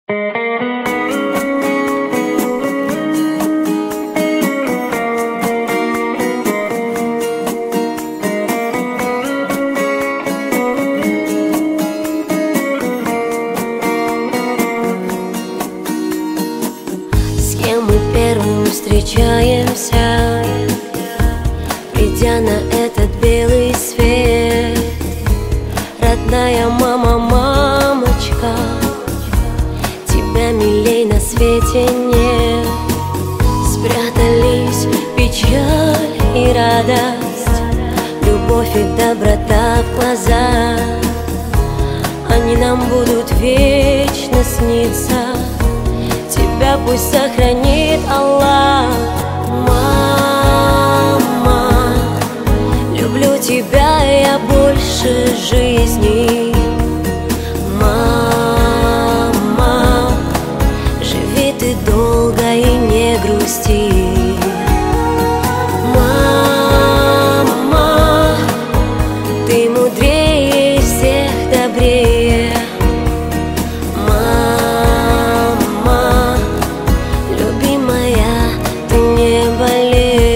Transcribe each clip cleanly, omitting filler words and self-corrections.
С кем мы первым встречаемся, придя на этот белый свет? Родная мама, мамочка, тебя милей на свете нет. Спрятались печаль и радость, любовь и доброта в глазах. Они нам будут вечно сниться, тебя пусть сохранит Аллах. Мама, люблю тебя я больше жизни. Мама, живи ты долго и не грусти. Мама, ты мудрее всех, добрее. Мама, любимая, ты не болей.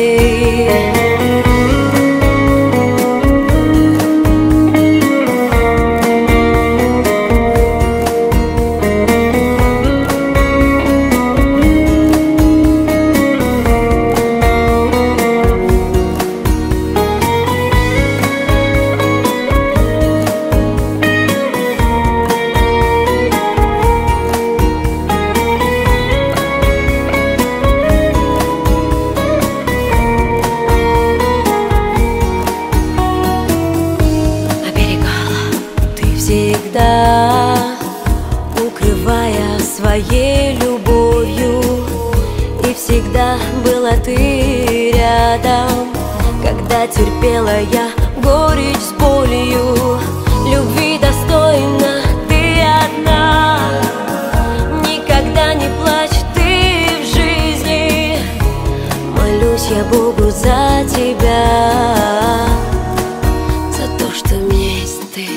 Всегда укрывая своей любовью, и всегда была ты рядом, когда терпела я горечь с болью. Любви достойна ты одна, никогда не плачь ты в жизни. Молюсь я Богу за тебя, за то, что у меня есть ты.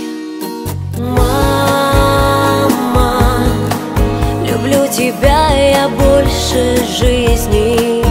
Мама, люблю тебя я больше жизни.